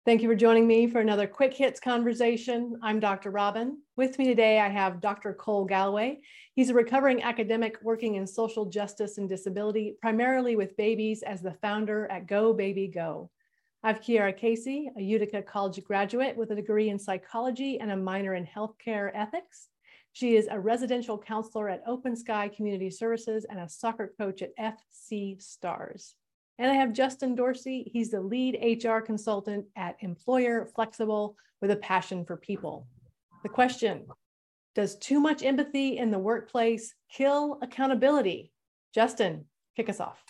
Thank you for joining me for another Quick Hits conversation. I'm Dr. Robin. With me today, I have Dr. Cole Galloway. He's a recovering academic working in social justice and disability, primarily with babies, as the founder at Go Baby Go. I have Kiara Casey, a Utica College graduate with a degree in psychology and a minor in healthcare ethics. She is a residential counselor at Open Sky Community Services and a soccer coach at FC Stars. And I have Justin Dorsey. He's the lead HR consultant at Employer Flexible with a passion for people. The question, does too much empathy in the workplace kill accountability? Justin, kick us off.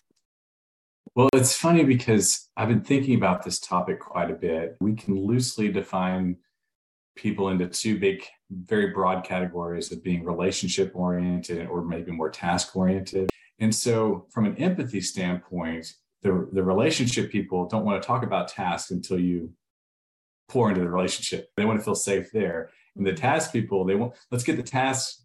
Well, it's funny because I've been thinking about this topic quite a bit. We can loosely define people into two big, very broad categories of being relationship oriented or maybe more task oriented. And so from an empathy standpoint, the relationship people don't want to talk about tasks until you pour into the relationship. They want to feel safe there. And the task people, let's get the tasks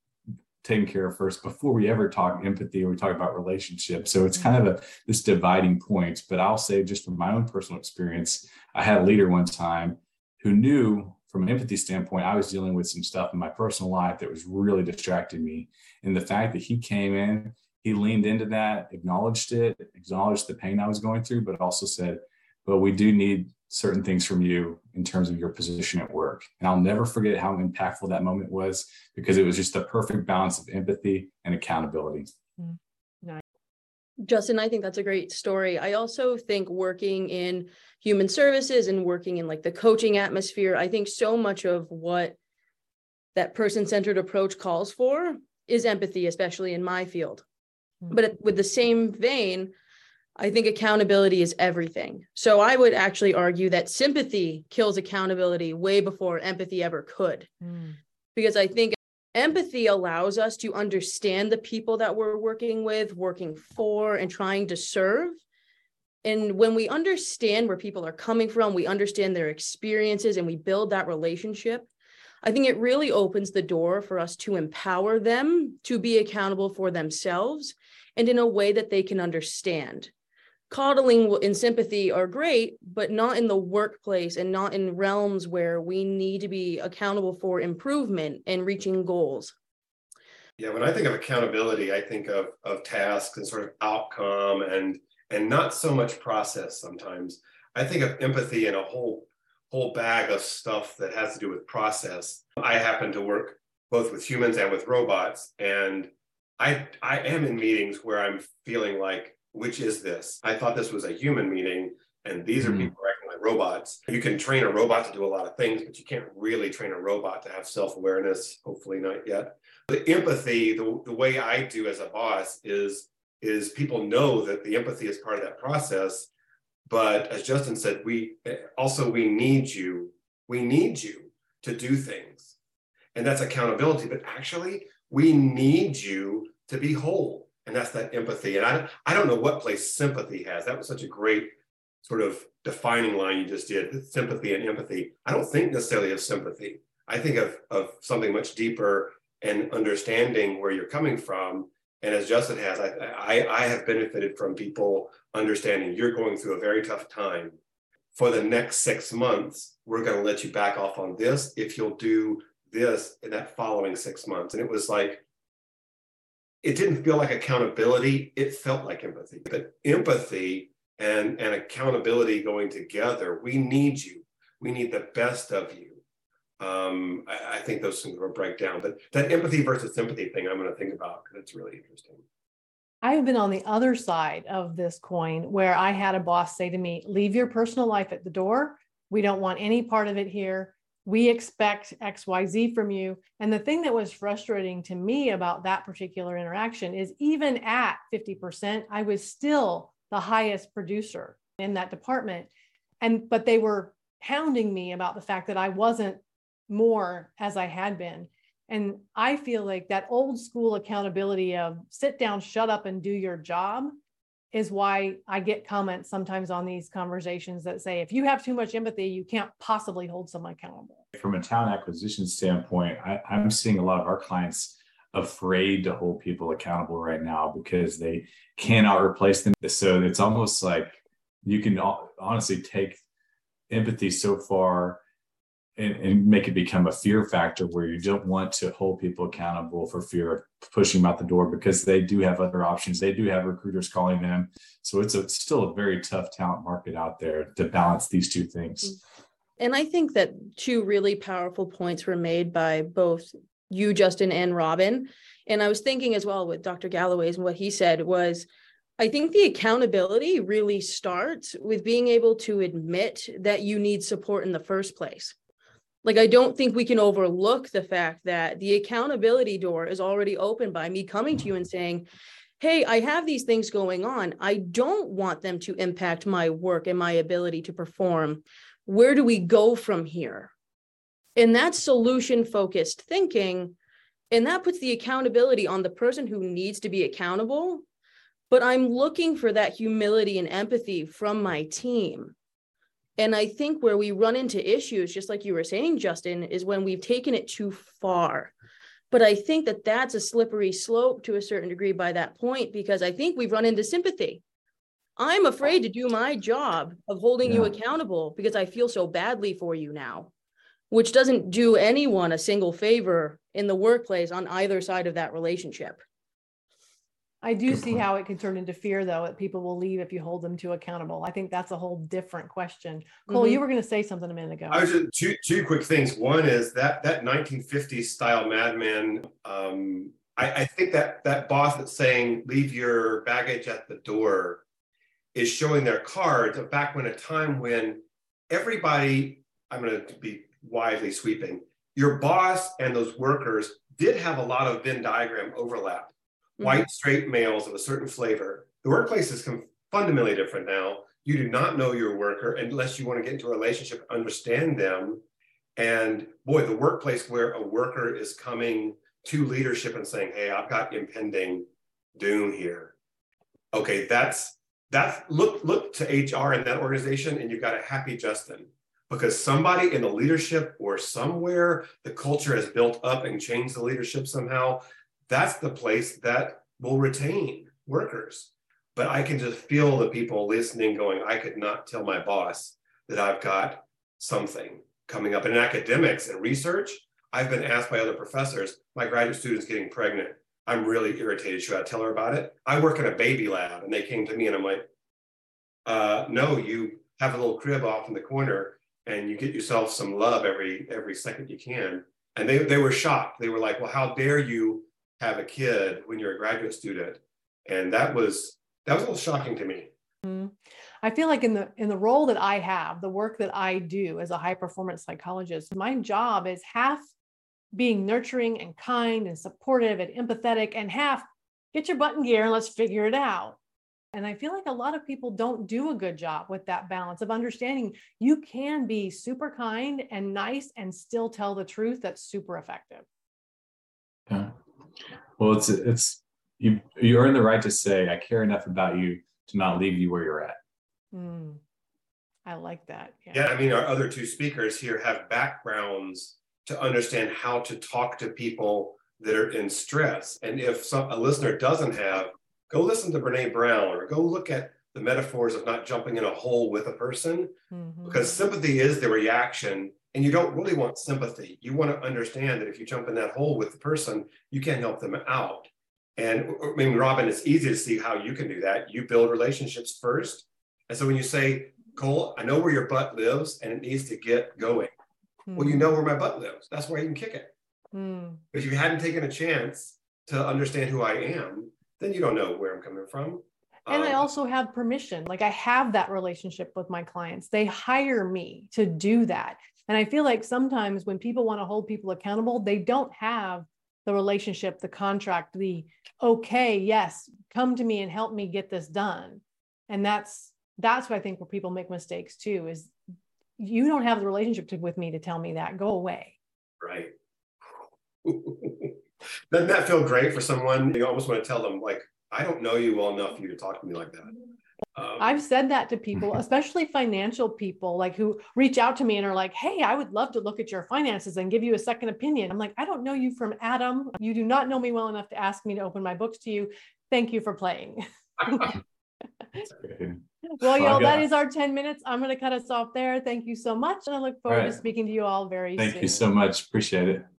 taken care of first before we ever talk empathy or we talk about relationships. So it's kind of this dividing point. But I'll say, just from my own personal experience, I had a leader one time who knew from an empathy standpoint, I was dealing with some stuff in my personal life that was really distracting me. And the fact that he came in, he leaned into that, acknowledged the pain I was going through, but also said, but we do need certain things from you in terms of your position at work. And I'll never forget how impactful that moment was, because it was just the perfect balance of empathy and accountability. Nice. Justin, I think that's a great story. I also think working in human services and working in like the coaching atmosphere, I think so much of what that person-centered approach calls for is empathy, especially in my field. But with the same vein, I think accountability is everything. So I would actually argue that sympathy kills accountability way before empathy ever could. Because I think empathy allows us to understand the people that we're working with, working for, and trying to serve. And when we understand where people are coming from, we understand their experiences, and we build that relationship, I think it really opens the door for us to empower them to be accountable for themselves and in a way that they can understand. Coddling and sympathy are great, but not in the workplace and not in realms where we need to be accountable for improvement and reaching goals. Yeah, when I think of accountability, I think of tasks and sort of outcome and not so much process sometimes. I think of empathy in a whole bag of stuff that has to do with process. I happen to work both with humans and with robots, and I am in meetings where I'm feeling like, which is this? I thought this was a human meeting, and these are people acting like robots. You can train a robot to do a lot of things, but you can't really train a robot to have self-awareness, hopefully not yet. The empathy, the way I do as a boss is people know that the empathy is part of that process. But as Justin said, we need you. We need you to do things. And that's accountability. But actually, we need you to be whole. And that's that empathy. And I don't know what place sympathy has. That was such a great sort of defining line you just did, sympathy and empathy. I don't think necessarily of sympathy. I think of something much deeper and understanding where you're coming from. And as Justin has, I have benefited from people understanding you're going through a very tough time. For the next 6 months, we're going to let you back off on this if you'll do this in that following 6 months. And it was like, it didn't feel like accountability. It felt like empathy. But empathy and accountability going together, we need you. We need the best of you. I think those things will break down. But that empathy versus sympathy thing, I'm going to think about because it's really interesting. I've been on the other side of this coin where I had a boss say to me, leave your personal life at the door. We don't want any part of it here. We expect XYZ from you. And the thing that was frustrating to me about that particular interaction is even at 50%, I was still the highest producer in that department. But they were hounding me about the fact that I wasn't more as I had been. And I feel like that old school accountability of sit down, shut up, and do your job is why I get comments sometimes on these conversations that say, if you have too much empathy, you can't possibly hold someone accountable. From a talent acquisition standpoint, I'm seeing a lot of our clients afraid to hold people accountable right now because they cannot replace them. So it's almost like you can honestly take empathy so far and make it become a fear factor where you don't want to hold people accountable for fear of pushing them out the door because they do have other options. They do have recruiters calling them. So it's still a very tough talent market out there to balance these two things. And I think that two really powerful points were made by both you, Justin, and Robin. And I was thinking as well with Dr. Galloway's and what he said was, I think the accountability really starts with being able to admit that you need support in the first place. Like, I don't think we can overlook the fact that the accountability door is already open by me coming to you and saying, hey, I have these things going on. I don't want them to impact my work and my ability to perform. Where do we go from here? And that's solution-focused thinking. And that puts the accountability on the person who needs to be accountable. But I'm looking for that humility and empathy from my team. And I think where we run into issues, just like you were saying, Justin, is when we've taken it too far. But I think that that's a slippery slope to a certain degree by that point, because I think we've run into sympathy. I'm afraid to do my job of holding you accountable because I feel so badly for you now, which doesn't do anyone a single favor in the workplace on either side of that relationship. I do see how it can turn into fear, though, that people will leave if you hold them to accountable. I think that's a whole different question. Cole, you were going to say something a minute ago. I was just two quick things. One is that 1950s style Mad Men. I think that boss that's saying leave your baggage at the door is showing their cards of back when a time when everybody, I'm going to be widely sweeping, your boss and those workers did have a lot of Venn diagram overlap. White, straight males of a certain flavor. The workplace is fundamentally different now. You do not know your worker unless you want to get into a relationship, understand them. And boy, the workplace where a worker is coming to leadership and saying, hey, I've got impending doom here. Okay, that's look to HR in that organization and you've got a happy Justin. Because somebody in the leadership or somewhere, the culture has built up and changed the leadership somehow. That's the place that will retain workers. But I can just feel the people listening going, I could not tell my boss that I've got something coming up. In academics and research, I've been asked by other professors, my graduate student's getting pregnant. I'm really irritated. Should I tell her about it? I work in a baby lab. And they came to me and I'm like, no, you have a little crib off in the corner and you get yourself some love every second you can. And they were shocked. They were like, well, how dare you have a kid when you're a graduate student? And that was a little shocking to me. I feel like in the role that I have, the work that I do as a high performance psychologist, my job is half being nurturing and kind and supportive and empathetic, and half get your butt in gear and let's figure it out. And I feel like a lot of people don't do a good job with that balance of understanding you can be super kind and nice and still tell the truth. That's super effective. Yeah. Well, it's you earn the right to say, I care enough about you to not leave you where you're at. I like that. Yeah, I mean, our other two speakers here have backgrounds to understand how to talk to people that are in stress. And if a listener doesn't have, go listen to Brene Brown or go look at the metaphors of not jumping in a hole with a person, because sympathy is the reaction. And you don't really want sympathy. You want to understand that if you jump in that hole with the person, you can't help them out. And I mean, Robin, it's easy to see how you can do that. You build relationships first. And so when you say, Cole, I know where your butt lives and it needs to get going. Well, you know where my butt lives. That's why you can kick it. But if you hadn't taken a chance to understand who I am, then you don't know where I'm coming from. And I also have permission. Like, I have that relationship with my clients. They hire me to do that. And I feel like sometimes when people want to hold people accountable, they don't have the relationship, the contract, okay, yes, come to me and help me get this done. And that's what I think where people make mistakes too, is you don't have the relationship with me to tell me that, go away. Right. Doesn't that feel great for someone? You almost want to tell them, like, I don't know you well enough for you to talk to me like that. I've said that to people, especially financial people, like who reach out to me and are like, hey, I would love to look at your finances and give you a second opinion. I'm like, I don't know you from Adam. You do not know me well enough to ask me to open my books to you. Thank you for playing. Well, y'all, that Okay. is our 10 minutes. I'm going to cut us off there. Thank you so much. And I look forward to right. speaking to you all very soon. Thank you so much. Appreciate it.